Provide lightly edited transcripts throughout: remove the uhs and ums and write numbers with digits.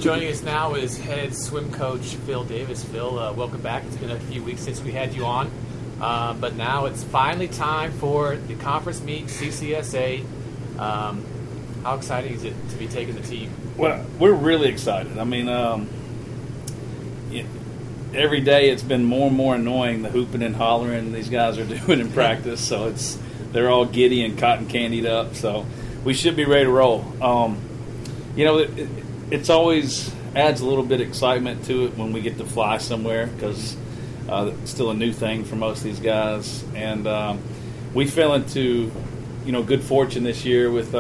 Joining us now is head swim coach Phil Davis. Phil, welcome back. It's been a few weeks since we had you on, but now it's finally time for the conference meet, CCSA. How exciting is it to be taking the team? Well, we're really excited. I mean, every day it's been more and more annoying, the hooping and hollering these guys are doing in practice. So they're all giddy and cotton candied up. So we should be ready to roll. It's always adds a little bit of excitement to it when we get to fly somewhere because it's still a new thing for most of these guys. And we fell into, good fortune this year with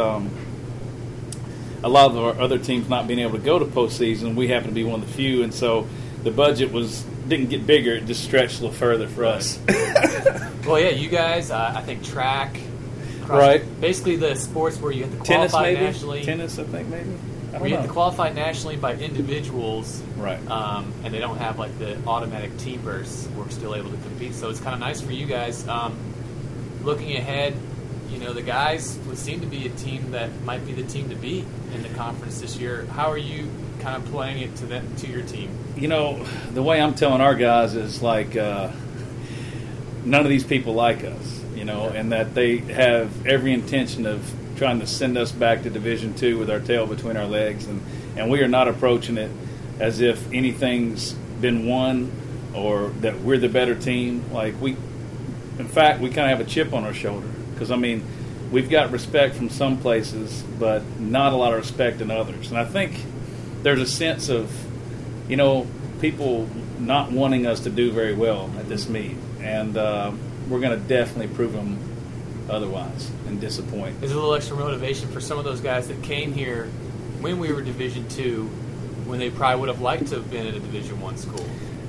a lot of our other teams not being able to go to postseason. We happen to be one of the few, and so the budget didn't get bigger; it just stretched a little further for us. Well, yeah, you guys, I think track, right? Basically, the sports where you have to qualify nationally. Tennis, I think maybe. Where you have to qualify nationally by individuals, right? And they don't have like the automatic team bursts. We're still able to compete, so it's kind of nice for you guys. Looking ahead, the guys would seem to be a team that might be the team to beat in the conference this year. How are you kind of playing it to your team? The way I'm telling our guys is like none of these people like us, and that they have every intention of trying to send us back to Division II with our tail between our legs, and we are not approaching it as if anything's been won or that we're the better team. In fact, we kind of have a chip on our shoulder because, we've got respect from some places, but not a lot of respect in others. And I think there's a sense of, people not wanting us to do very well at this meet. And we're going to definitely prove them otherwise and disappoint. There's a little extra motivation for some of those guys that came here when we were Division II, when they probably would have liked to have been at a Division I school.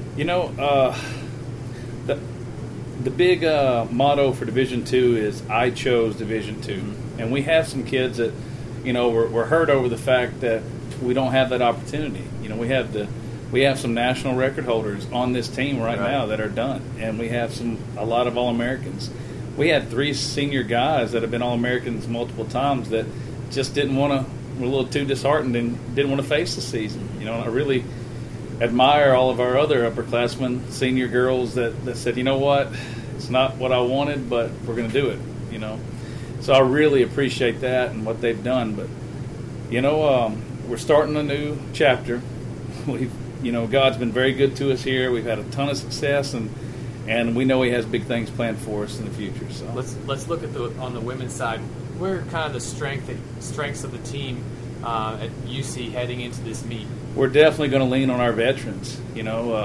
The big motto for Division II is I chose Division II. And we have some kids that, we're hurt over the fact that we don't have that opportunity. We have some national record holders on this team right now that are done. And we have a lot of All-Americans. We had 3 senior guys that have been All-Americans multiple times that just were a little too disheartened and didn't want to face the season. I really admire all of our other upperclassmen, senior girls that said, it's not what I wanted, but we're going to do it, So I really appreciate that and what they've done. But, we're starting a new chapter. God's been very good to us here. We've had a ton of success, and we know He has big things planned for us in the future. So let's look at on the women's side. Where are kind of the strengths of the team at UC heading into this meet? We're definitely going to lean on our veterans. We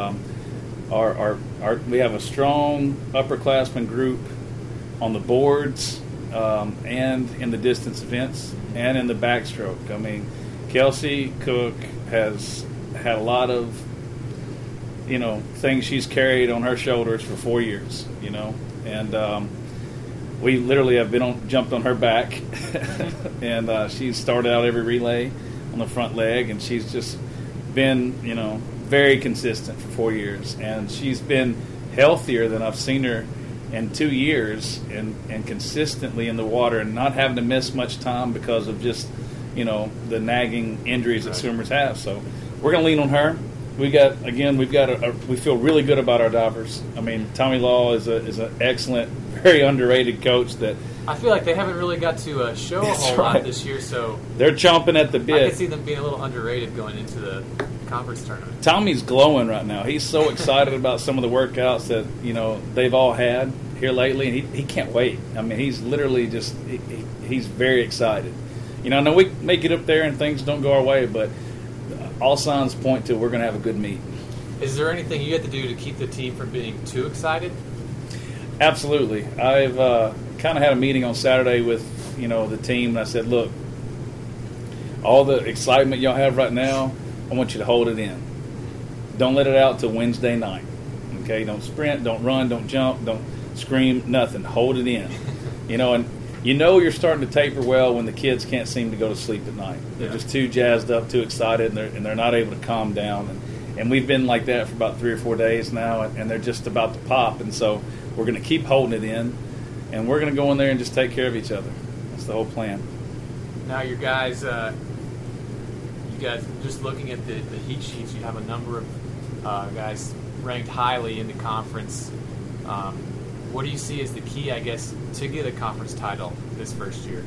have a strong upperclassmen group on the boards and in the distance events and in the backstroke. Kelsey Cook has had a lot of things she's carried on her shoulders for 4 years. And we literally have jumped on her back, and she's started out every relay on the front leg, and she's just been, very consistent for 4 years. And she's been healthier than I've seen her in 2 years and consistently in the water and not having to miss much time because of just, the nagging injuries that swimmers have. So we're going to lean on her. We feel really good about our divers. Tommy Law is an excellent, very underrated coach that I feel like they haven't really got to show a whole lot this year, so they're chomping at the bit. I can see them being a little underrated going into the conference tournament. Tommy's glowing right now. He's so excited about some of the workouts that they've all had here lately, and he can't wait. He's literally just he's very excited. I know we may get up there and things don't go our way, but all signs point to we're going to have a good meet. Is there anything you have to do to keep the team from being too excited? Absolutely. I've kind of had a meeting on Saturday with the team, and I said, look, all the excitement y'all have right now, I want you to hold it in. Don't let it out till Wednesday night. Okay? Don't sprint, don't run, don't jump, don't scream, nothing. Hold it in. And you're starting to taper well when the kids can't seem to go to sleep at night. They're just too jazzed up, too excited, and they're not able to calm down. And we've been like that for about 3 or 4 days now, and they're just about to pop. And so we're going to keep holding it in, and we're going to go in there and just take care of each other. That's the whole plan. Now, your guys, you guys, just looking at the heat sheets, you have a number of guys ranked highly in the conference. What do you see as the key, I guess, to get a conference title this first year?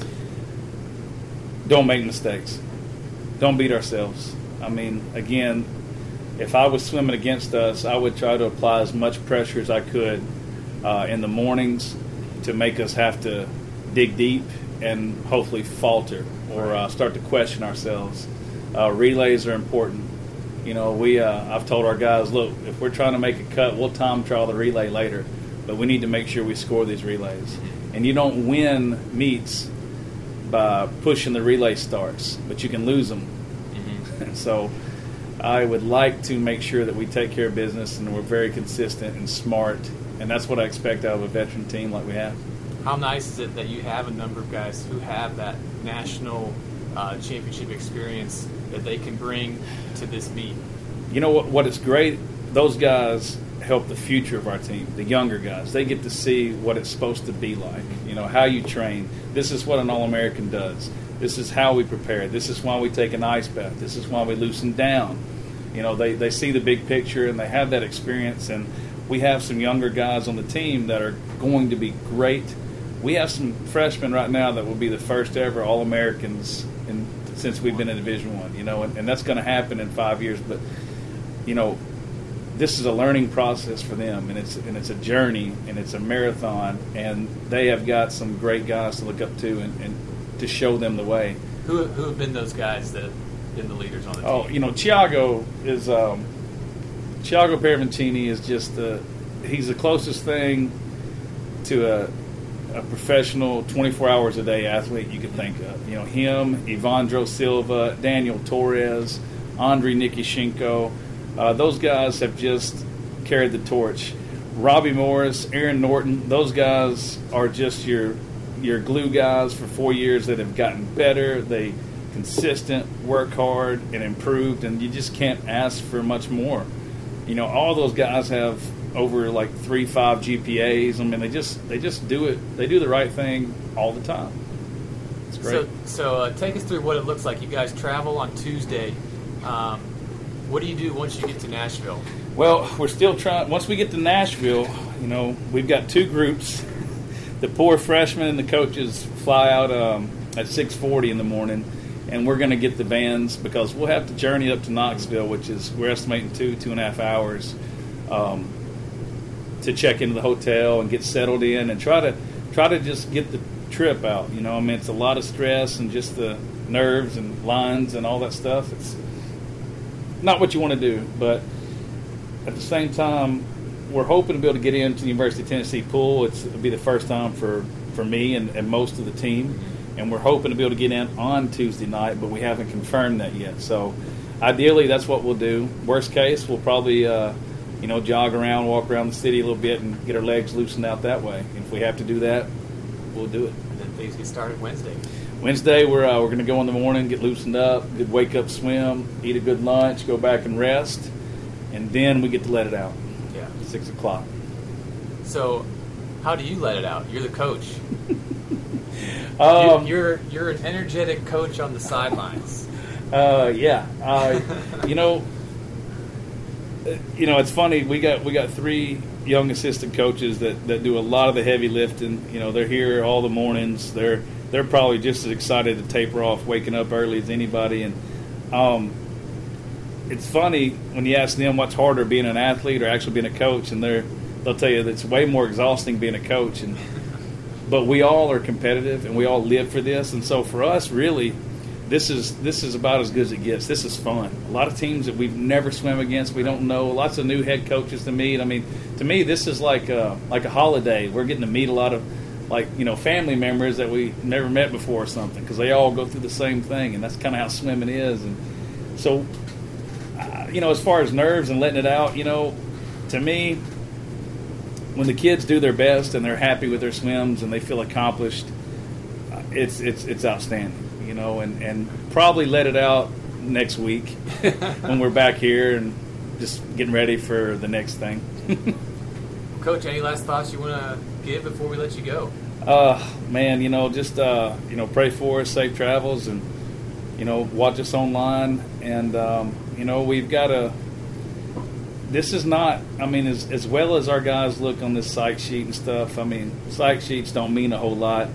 Don't make mistakes. Don't beat ourselves. I mean, again, if I was swimming against us, I would try to apply as much pressure as I could in the mornings to make us have to dig deep and hopefully falter or start to question ourselves. Relays are important. You know, I've told our guys, look, if we're trying to make a cut, we'll time trial the relay later, but we need to make sure we score these relays. And you don't win meets by pushing the relay starts, but you can lose them. Mm-hmm. So I would like to make sure that we take care of business and we're very consistent and smart, and that's what I expect out of a veteran team like we have. How nice is it that you have a number of guys who have that national championship experience that they can bring to this meet? You know what is great? Those guys help the future of our team, the younger guys. They get to see what it's supposed to be like, you know, how you train. This is what an All-American does. This is how we prepare. This is why we take an ice bath. This is why we loosen down. You know, they see the big picture and they have that experience, and we have some younger guys on the team that are going to be great. We have some freshmen right now that will be the first ever All-Americans since we've been in Division I, you know, and that's going to happen in 5 years. But, you know, this is a learning process for them, and it's a journey, and it's a marathon, and they have got some great guys to look up to and to show them the way. Who have been those guys that have been the leaders on the team? Oh, you know, Thiago Perventini is just he's the closest thing to a professional 24 hours a day athlete you could think of. You know, him, Ivandro Silva, Daniel Torres, Andrei Nikishenko, those guys have just carried the torch. Robbie Morris, Aaron Norton, those guys are just your glue guys for 4 years that have gotten better. They consistent, work hard, and improved, and you just can't ask for much more. You know, all those guys have over like 3.5 GPAs. I mean, they just do it. They do the right thing all the time. It's great. So take us through what it looks like. You guys travel on Tuesday. What do you do once you get to Nashville? Well, we're still trying. Once we get to Nashville, you know, we've got two groups. The poor freshmen and the coaches fly out at 6:40 in the morning, and we're going to get the vans because we'll have to journey up to Knoxville, which is, we're estimating 2.5 hours to check into the hotel and get settled in and try to just get the trip out. You know, I mean, it's a lot of stress and just the nerves and lines and all that stuff. It's not what you want to do, but at the same time, we're hoping to be able to get into the University of Tennessee pool. It'll be the first time for me and most of the team, and we're hoping to be able to get in on Tuesday night, but we haven't confirmed that yet. So ideally, that's what we'll do. Worst case, we'll probably jog around, walk around the city a little bit, and get our legs loosened out that way. And if we have to do that, we'll do it. And then things get started Wednesday. Wednesday, we're going to go in the morning, get loosened up, good wake-up swim, eat a good lunch, go back and rest, and then we get to let it out. Yeah. 6 o'clock. So how do you let it out? You're the coach. You're an energetic coach on the sidelines. Yeah. It's funny. We got 3 young assistant coaches that do a lot of the heavy lifting. You know, they're here all the mornings. They're probably just as excited to taper off waking up early as anybody. And it's funny when you ask them what's harder, being an athlete or actually being a coach, and they'll tell you that it's way more exhausting being a coach. But we all are competitive and we all live for this. And so for us, really, this is about as good as it gets. This is fun. A lot of teams that we've never swam against, we don't know. Lots of new head coaches to meet. I mean, to me, this is like a holiday. We're getting to meet a lot of family members that we never met before or something, because they all go through the same thing, and that's kind of how swimming is. And so, as far as nerves and letting it out, to me, when the kids do their best and they're happy with their swims and they feel accomplished, it's outstanding. And probably let it out next week when we're back here and just getting ready for the next thing. Coach, any last thoughts you want to give before we let you go? Man, just pray for us, safe travels, and watch us online. And, we've got to – this is not – as well as our guys look on this site sheet and stuff, site sheets don't mean a whole lot.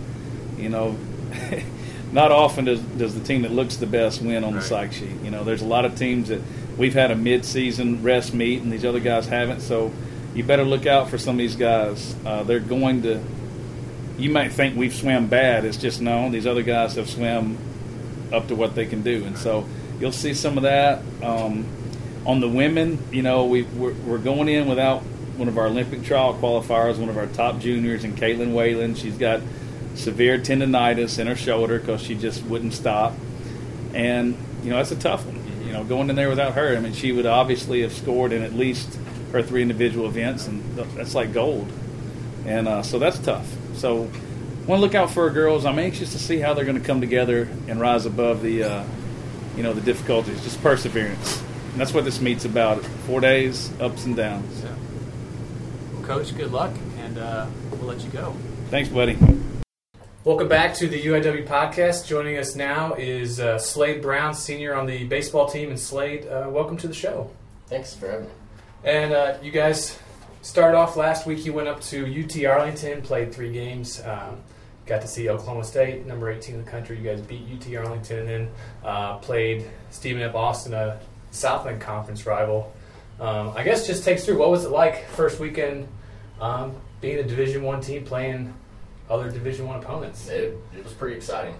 Not often does the team that looks the best win on the site sheet. There's a lot of teams that we've had a mid-season rest meet and these other guys haven't. So you better look out for some of these guys. They're going to – you might think we've swam bad. It's just no, these other guys have swam up to what they can do. And so you'll see some of that. On the women, we're going in without one of our Olympic trial qualifiers, one of our top juniors, and Caitlin Whalen. She's got severe tendonitis in her shoulder because she just wouldn't stop. And, that's a tough one. Going in there without her, she would obviously have scored in at least her 3 individual events, and that's like gold. And so that's tough. So want to look out for our girls. I'm anxious to see how they're going to come together and rise above the difficulties, just perseverance. And that's what this meet's about. 4 days, ups and downs. Yeah. Well, Coach, good luck, and we'll let you go. Thanks, buddy. Welcome back to the UIW podcast. Joining us now is Slade Brown, senior on the baseball team. And Slade, welcome to the show. Thanks for having me. And you guys started off last week. You went up to UT Arlington, played 3 games. Got to see Oklahoma State, number 18 in the country. You guys beat UT Arlington, and then played Stephen F. Austin, a Southland Conference rival. I guess just take us through, what was it like first weekend being a Division I team playing other Division I opponents? It was pretty exciting.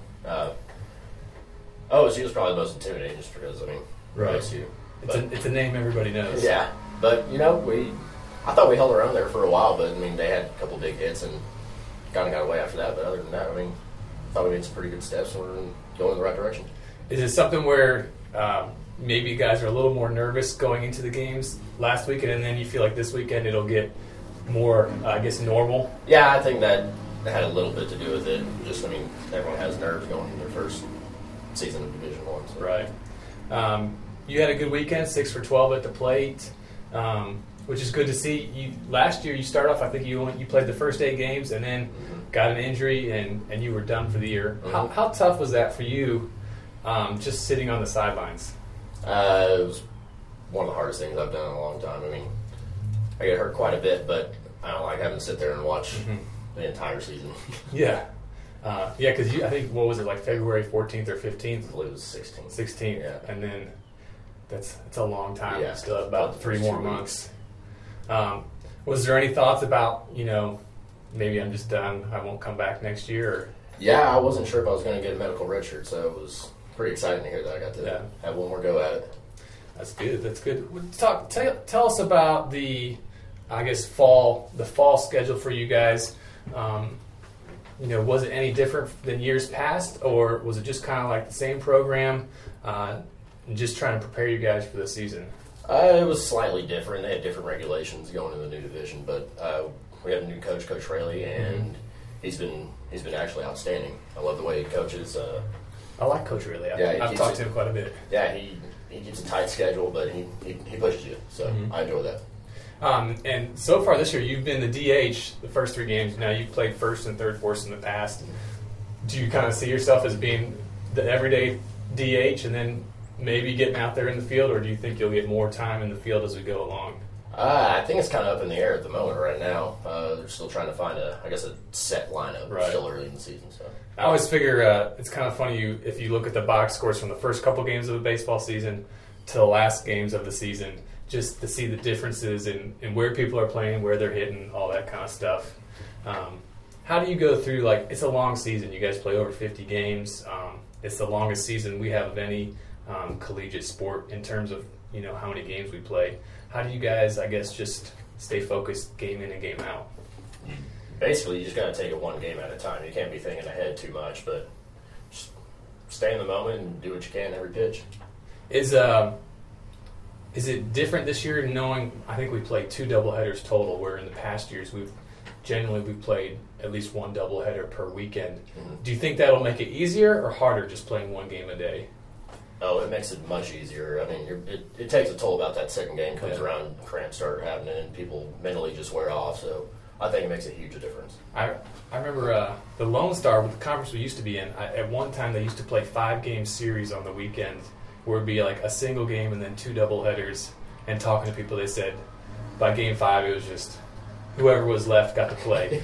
OSU was probably the most intimidating just because, Right. OSU. It's a name everybody knows. Yeah, but, I thought we held our own there for a while, but, they had a couple big hits and kind of got away after that. But other than that, I thought we made some pretty good steps and we're going in the right direction. Is it something where maybe you guys are a little more nervous going into the games last weekend, and then you feel like this weekend it'll get more, normal? Yeah, I think that had a little bit to do with it. Just, everyone has nerves going in their first season of Division I. So. Right. You had a good weekend, 6 for 12 at the plate, which is good to see. Last year you started off, I think you played the first 8 games and then got an injury and you were done for the year. Mm-hmm. How tough was that for you, just sitting on the sidelines? It was one of the hardest things I've done in a long time. I get hurt quite a bit, but I don't like having to sit there and watch the entire season. Yeah. Because I think, what was it, like February 14th or 15th? I believe it was 16th. 16th, yeah. And then it's a long time. Yeah. Still have about 3 more 2 months. Was there any thoughts about, maybe I'm just done, I won't come back next year? Or? Yeah, I wasn't sure if I was going to get a medical redshirt, so it was pretty exciting to hear that I got to have one more go at it. That's good. Tell us about the fall schedule for you guys. Was it any different than years past, or was it just kind of like the same program, and just trying to prepare you guys for the season? It was slightly different. They had different regulations going in the new division, but we have a new coach, Coach Raley, and he's been actually outstanding. I love the way he coaches. I like Coach Raley. I've talked to him quite a bit. Yeah, he keeps a tight schedule, but he pushes you, so I enjoy that. And so far this year, you've been the DH the first 3 games. Now you've played first and third force in the past. Do you kind of see yourself as being the everyday DH and then maybe getting out there in the field, or do you think you'll get more time in the field as we go along? I think it's kind of up in the air at the moment right now. They're still trying to find a set lineup. Right. It's still early in the season. So I always figure it's kind of funny if you look at the box scores from the first couple games of the baseball season to the last games of the season, just to see the differences in where people are playing, where they're hitting, all that kind of stuff. How do you go through, it's a long season. You guys play over 50 games. It's the longest season we have of any collegiate sport in terms of, how many games we play. How do you guys, just stay focused game in and game out? Basically, you just got to take it one game at a time. You can't be thinking ahead too much, but just stay in the moment and do what you can every pitch. Is it different this year knowing, I think we played 2 doubleheaders total, where in the past years we've played at least 1 doubleheader per weekend. Mm-hmm. Do you think that'll make it easier or harder just playing 1 game a day? Oh, it makes it much easier. It takes a toll about that second game comes around, cramps start happening, and people mentally just wear off. So I think it makes a huge difference. I remember the Lone Star, with the conference we used to be in, at one time they used to play 5-game series on the weekend where it would be like a single game and then 2 doubleheaders. And talking to people, they said by game 5 it was just whoever was left got to play.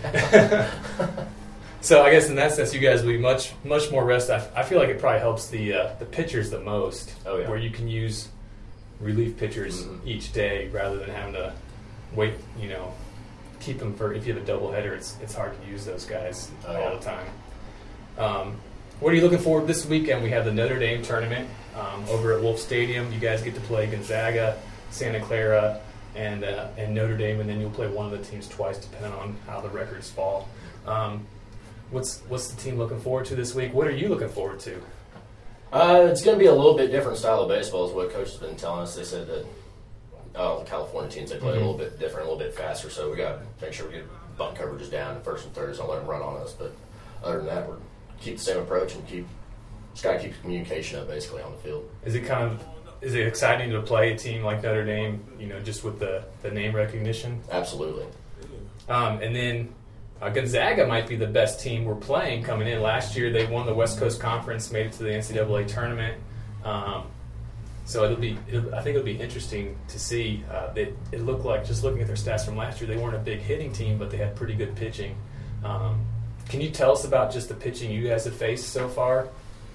So I guess in that sense you guys will be much more rested. I feel like it probably helps the pitchers the most, where you can use relief pitchers each day rather than having to wait, keep them for, if you have a doubleheader, it's hard to use those guys all the time. What are you looking forward to this weekend? We have the Notre Dame tournament over at Wolf Stadium. You guys get to play Gonzaga, Santa Clara, and Notre Dame, and then you'll play one of the teams twice depending on how the records fall. What's the team looking forward to this week? What are you looking forward to? It's going to be a little bit different style of baseball is what Coach has been telling us. They said that the California teams, they play a little bit different, a little bit faster, so we got to make sure we get bunt coverages down, first and thirds, don't let them run on us. But other than that, we're keep the same approach and just got to keep the communication up basically on the field. Is it exciting to play a team like Notre Dame, just with the name recognition? Absolutely. And then Gonzaga might be the best team we're playing coming in. Last year they won the West Coast Conference, made it to the NCAA tournament. So I think it'll be interesting to see. It looked like, just looking at their stats from last year, they weren't a big hitting team, but they had pretty good pitching. Can you tell us about just the pitching you guys have faced so far?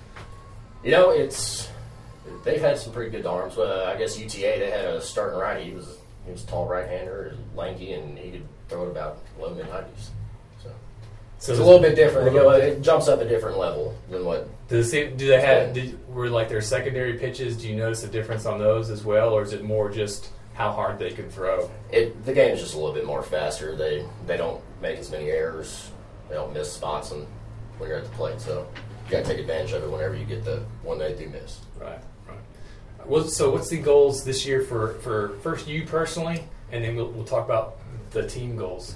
They've had some pretty good arms. I guess UTA, they had a starting righty. He was a tall right-hander, lanky, and he could throw it about low mid-90s. So it's a little bit different. It jumps up a different level than what. Were like their secondary pitches? Do you notice a difference on those as well, or is it more just how hard they can throw? The game is just a little bit more faster. They don't make as many errors. They don't miss spots when you're at the plate. So you got to take advantage of it whenever you get the one they do miss. Right. Well, so what's the goals this year for first you personally, and then we'll talk about the team goals.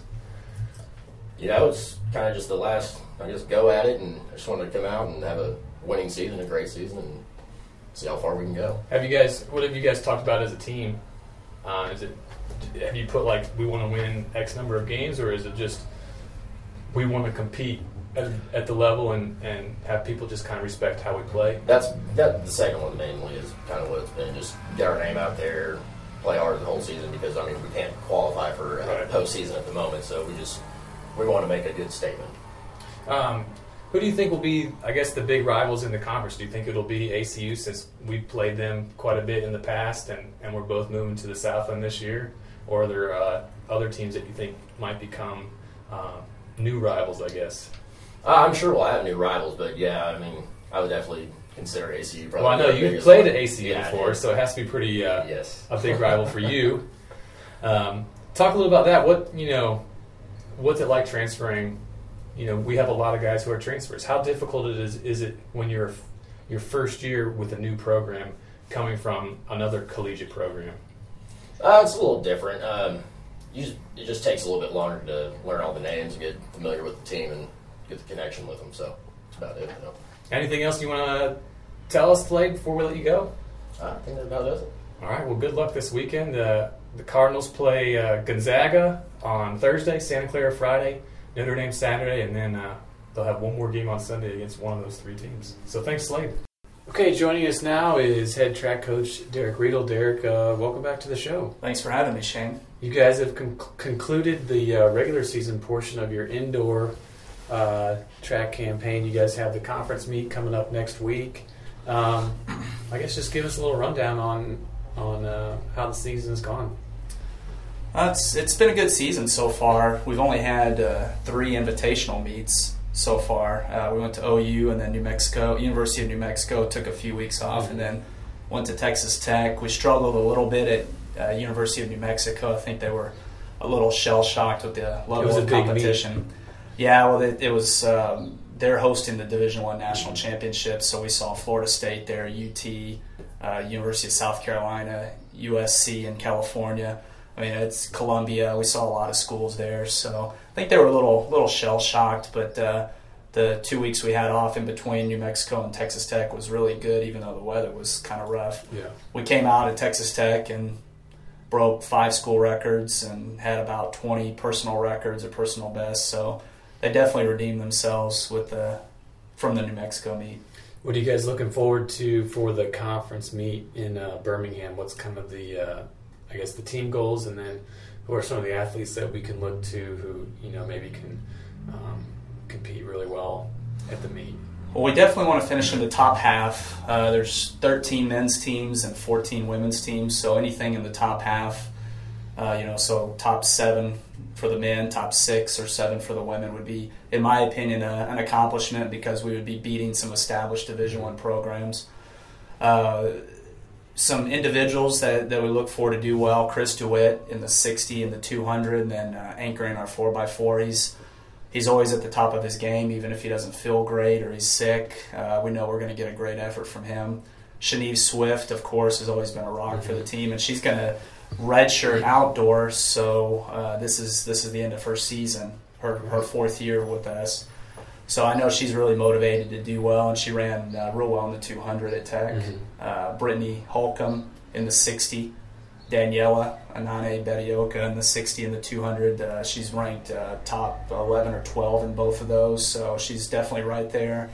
It's kind of just the last, go at it, and I just wanted to come out and have a winning season, a great season, and see how far we can go. What have you guys talked about as a team? Have you put we want to win X number of games, or is it just we want to compete at the level and have people just kind of respect how we play? That's the second one mainly is kind of what it's been. Just get our name out there, play hard the whole season because we can't qualify for postseason at the moment, so we want to make a good statement. Who do you think will be, the big rivals in the conference? Do you think it'll be ACU since we played them quite a bit in the past and we're both moving to the Southland this year? Or are there other teams that you think might become new rivals, I guess? I'm sure we'll have new rivals, but I would definitely consider ACU probably. Well, I know you played at ACU before, so it has to be pretty yes. a big rival for you. Talk a little about that. What's it like transferring? We have a lot of guys who are transfers. How difficult is it when you're your first year with a new program coming from another collegiate program? It's a little different. It just takes a little bit longer to learn all the names and get familiar with the team and get the connection with them. So that's about it. Anything else you want to tell us, Slade, before we let you go? I think that about does it. All right. Well, good luck this weekend. The Cardinals play Gonzaga on Thursday, Santa Clara Friday, Notre Dame Saturday, and then they'll have one more game on Sunday against one of those three teams. So thanks, Slade. Okay, joining us now is head track coach Derek Riedel. Derek, welcome back to the show. Thanks for having me, Shane. You guys have concluded the regular season portion of your indoor track campaign. You guys have the conference meet coming up next week. I guess just give us a little rundown on how the season's gone. It's been a good season so far. We've only had 3 invitational meets so far. We went to OU and then New Mexico, University of New Mexico, took a few weeks off, and then went to Texas Tech. We struggled a little bit at University of New Mexico. I think they were a little shell-shocked with the level of competition. Yeah, well, it was they're hosting the Division I National Championship, so we saw Florida State there, UT, University of South Carolina, USC in California. I mean, it's Columbia. We saw a lot of schools there, so I think they were a little shell-shocked, but the 2 weeks we had off in between New Mexico and Texas Tech was really good, even though the weather was kind of rough. Yeah. We came out at Texas Tech, and broke 5 school records and had about 20 personal records or personal bests. So they definitely redeemed themselves from the New Mexico meet. What are you guys looking forward to for the conference meet in Birmingham? What's kind of the team goals, and then who are some of the athletes that we can look to who maybe can compete really well at the meet? Well, we definitely want to finish in the top half. There's 13 men's teams and 14 women's teams, so anything in the top half, so top 7 for the men, top 6 or 7 for the women would be, in my opinion, an accomplishment, because we would be beating some established Division I programs. Some individuals that we look for to do well: Chris DeWitt in the 60 and the 200, and then anchoring our 4x4. He's always at the top of his game, even if he doesn't feel great or he's sick. We know we're going to get a great effort from him. Shanice Swift, of course, has always been a rock for the team, and she's going to redshirt outdoors. So this is the end of her season, her 4th year with us. So I know she's really motivated to do well, and she ran real well in the 200 at Tech. Brittany Holcomb in the 60. Daniela Anane Bedioka in the 60 and the 200. She's ranked top 11 or 12 in both of those, so she's definitely right there.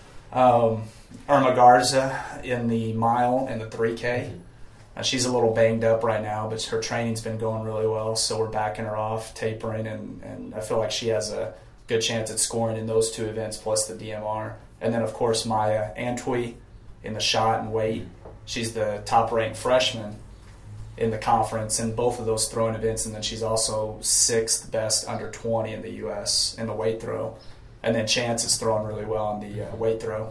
Irma Garza in the mile and the 3K. She's a little banged up right now, but her training's been going really well, so we're backing her off, tapering, and I feel like she has a good chance at scoring in those 2 events plus the DMR. And then, of course, Maya Antwi in the shot and weight. She's the top-ranked freshman in the conference in both of those throwing events, and then she's also 6th best under 20 in the U.S. in the weight throw. And then Chance is throwing really well in the weight throw.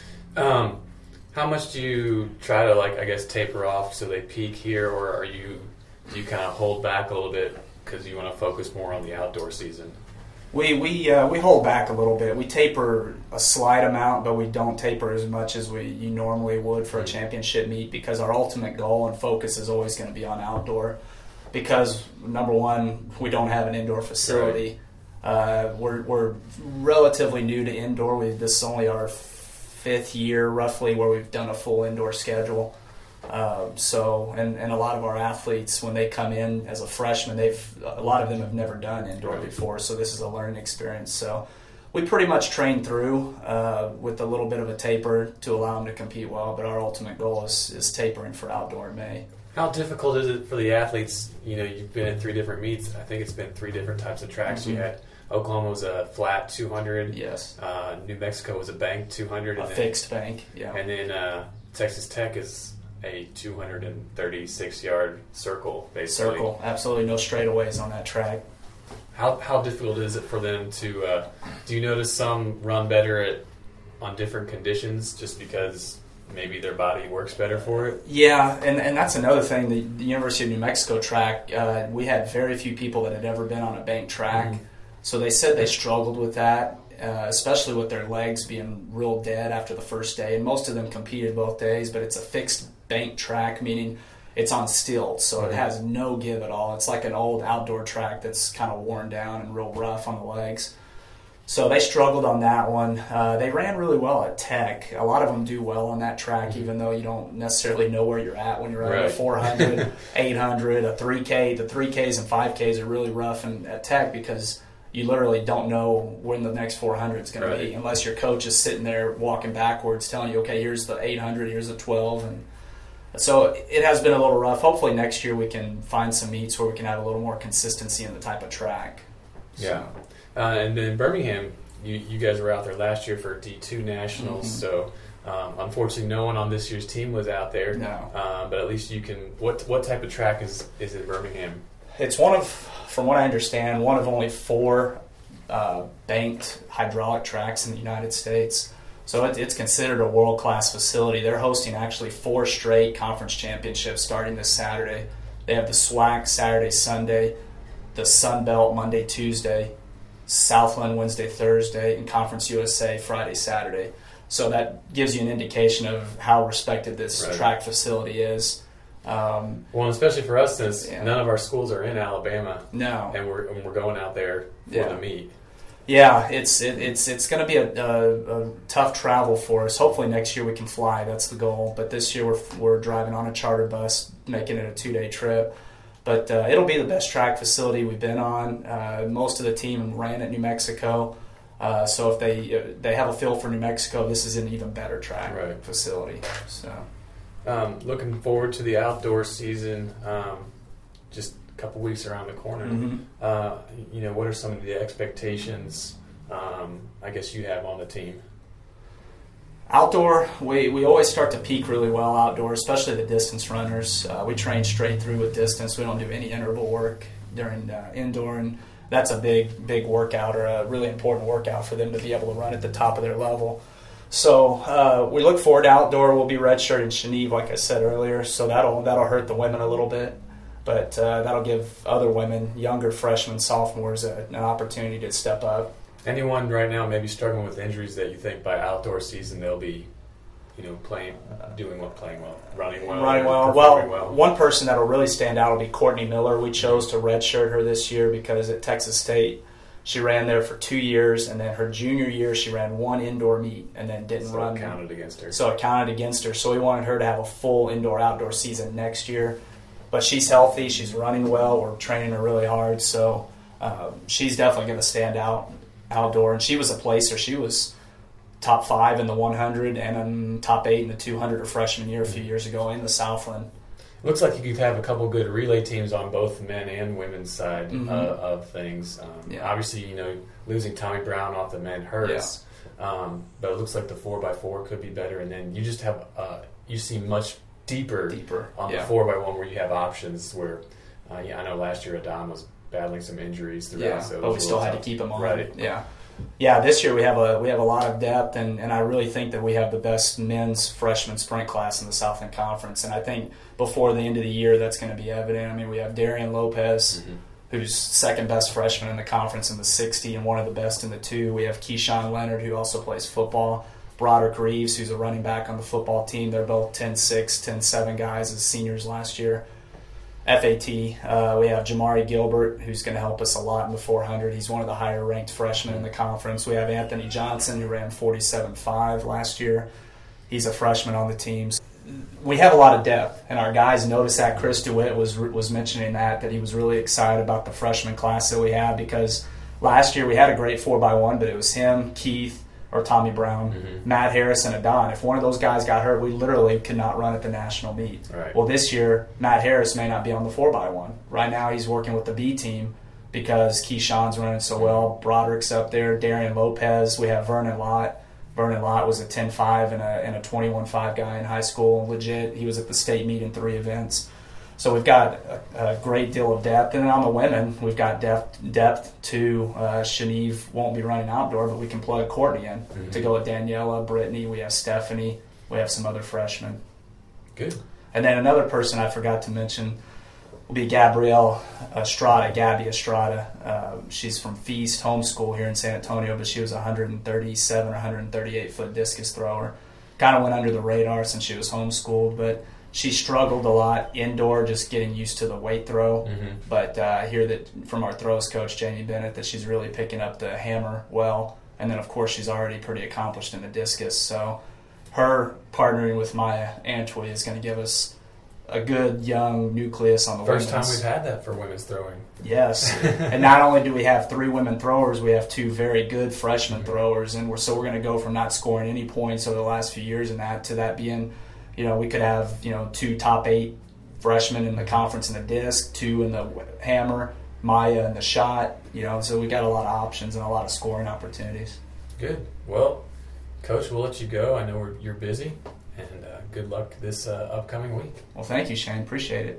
How much do you try to, taper off so they peak here, or do you kind of hold back a little bit because you want to focus more on the outdoor season? We hold back a little bit. We taper a slight amount, but we don't taper as much as you normally would for a championship meet, because our ultimate goal and focus is always going to be on outdoor. Because number one, we don't have an indoor facility. Right. We're relatively new to indoor. This is only our 5th year roughly where we've done a full indoor schedule. And a lot of our athletes, when they come in as a freshman, a lot of them have never done indoor before, so this is a learning experience. So we pretty much train through with a little bit of a taper to allow them to compete well, but our ultimate goal is tapering for outdoor in May. How difficult is it for the athletes? You've been in 3 different meets. I think it's been 3 different types of tracks. You had Oklahoma was a flat 200. Yes. New Mexico was a bank 200. A fixed bank, yeah. And then Texas Tech is a 236-yard circle, basically. Circle, absolutely no straightaways on that track. How difficult is it for them to? Do you notice some run better on different conditions just because maybe their body works better for it? Yeah, and that's another thing. The University of New Mexico track, we had very few people that had ever been on a bank track, so they said they struggled with that. Especially with their legs being real dead after the first day. And most of them competed both days, but it's a fixed bank track, meaning it's on stilts, so it has no give at all. It's like an old outdoor track that's kind of worn down and real rough on the legs. So they struggled on that one. They ran really well at Tech. A lot of them do well on that track, even though you don't necessarily know where you're at when you're running a 400, 800, a 3K. The 3Ks and 5Ks are really rough at Tech because you literally don't know when the next 400 is going to be, unless your coach is sitting there walking backwards telling you, okay, here's the 800, here's the 12. And so it has been a little rough. Hopefully next year we can find some meets where we can have a little more consistency in the type of track. Yeah. And then Birmingham, you guys were out there last year for D2 Nationals, so unfortunately no one on this year's team was out there. No. But at least you can, what type of track is in Birmingham? It's from what I understand, one of only 4 banked hydraulic tracks in the United States. So it's considered a world-class facility. They're hosting actually 4 straight conference championships starting this Saturday. They have the SWAC Saturday, Sunday, the Sun Belt Monday, Tuesday, Southland Wednesday, Thursday, and Conference USA Friday, Saturday. So that gives you an indication of how respected this track facility is. Well, especially for us, since none of our schools are in Alabama. No, and we're going out there for the meet. Yeah, it's going to be a tough travel for us. Hopefully next year we can fly. That's the goal. But this year we're driving on a charter bus, making it a 2-day trip. But it'll be the best track facility we've been on. Most of the team ran at New Mexico. So if they have a feel for New Mexico, this is an even better track facility. So, looking forward to the outdoor season. Just a couple weeks around the corner. Mm-hmm. What are some of the expectations? I guess you have on the team. Outdoor, we always start to peak really well outdoor, especially the distance runners. We train straight through with distance. We don't do any interval work during indoor, and that's a big workout, or a really important workout for them to be able to run at the top of their level. So we look forward to outdoor. We'll be redshirted in Geneve, like I said earlier, so that'll hurt the women a little bit, but that'll give other women, younger freshmen, sophomores, an opportunity to step up. Anyone right now maybe struggling with injuries that you think by outdoor season they'll be, playing well, running well? Well, one person that'll really stand out will be Courtney Miller. We chose to redshirt her this year because at Texas State, she ran there for 2 years, and then her junior year she ran one indoor meet and then didn't run. So it counted against her. So it counted against her. So we wanted her to have a full indoor-outdoor season next year. But she's healthy. She's running well. We're training her really hard. So she's definitely going to stand out outdoor, and she was a placer. She was top 5 in the 100 and top 8 in the 200 her freshman year a few years ago in the Southland. Looks like you could have a couple good relay teams on both men and women's side of things. Obviously, losing Tommy Brown off the men hurts, but it looks like the 4x4 could be better, and then you just have you see much deeper on the 4x1 where you have options where I know last year Adam was battling some injuries throughout, so but we still had to keep him on. Right. This year we have a lot of depth, and I really think that we have the best men's freshman sprint class in the Southland Conference, and I think before the end of the year that's going to be evident. I mean, we have Darian Lopez, who's second best freshman in the conference in the 60 and one of the best in the 2. We have Keyshawn Leonard, who also plays football. Broderick Reeves, who's a running back on the football team. They're both 10'6", 10'7" guys as seniors last year. FAT, we have Jamari Gilbert, who's going to help us a lot in the 400. He's one of the higher ranked freshmen in the conference. We have Anthony Johnson, who ran 47.5 last year. He's a freshman on the team. We have a lot of depth, and our guys noticed that. Chris DeWitt was mentioning that he was really excited about the freshman class that we have, because last year we had a great 4x1, but it was him, Keith, or Tommy Brown, Matt Harris, and Adon. If one of those guys got hurt, we literally could not run at the national meet. Right. Well, this year, Matt Harris may not be on the 4x1. Right now, he's working with the B team because Keyshawn's running so well. Broderick's up there. Darian Lopez. We have Vernon Lott. Vernon Lott was a 10.5 and a 21.5 guy in high school. Legit. He was at the state meet in 3 events. So we've got a great deal of depth. And then on the women, we've got depth too. Geneve won't be running outdoor, but we can plug Courtney in to go with Daniela, Brittany. We have Stephanie. We have some other freshmen. Good. And then another person I forgot to mention will be Gabrielle Estrada, Gabby Estrada. She's from Feast Homeschool here in San Antonio, but she was a 137 or 138-foot discus thrower. Kind of went under the radar since she was homeschooled, but she struggled a lot indoor, just getting used to the weight throw. But I hear that from our throws coach, Jamie Bennett, that she's really picking up the hammer well. And then, of course, she's already pretty accomplished in the discus. So her partnering with Maya Antwi is going to give us a good young nucleus on the First women's. time we've had that for women's throwing. Yes. And not only do we have 3 women throwers, we have 2 very good freshman throwers. And we're going to go from not scoring any points over the last few years to that being, we could have, 2 top 8 freshmen in the conference in the disc, 2 in the hammer, Maya in the shot, so we got a lot of options and a lot of scoring opportunities. Good. Well, Coach, we'll let you go. I know you're busy, and good luck this upcoming week. Well, thank you, Shane. Appreciate it.